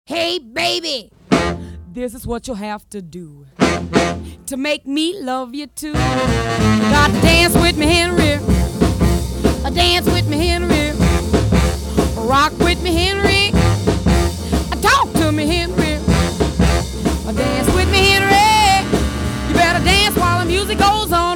Hey, baby, this is what you'll have to do to make me love you too. You got to dance with me, Henry. Dance with me, Henry. Rock with me, Henry. Talk to me, Henry. Dance with me, Henry. You better dance while the music goes on.